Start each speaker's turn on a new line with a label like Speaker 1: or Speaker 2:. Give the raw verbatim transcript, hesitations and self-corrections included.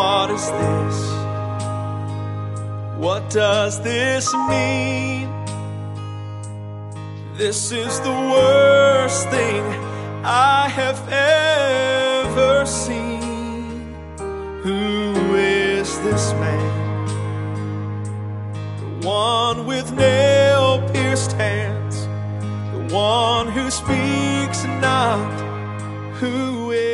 Speaker 1: what is this? What does this mean? This is the worst thing I have ever seen. Who is this man? The one with nail-pierced hands, the one who speaks not. Who is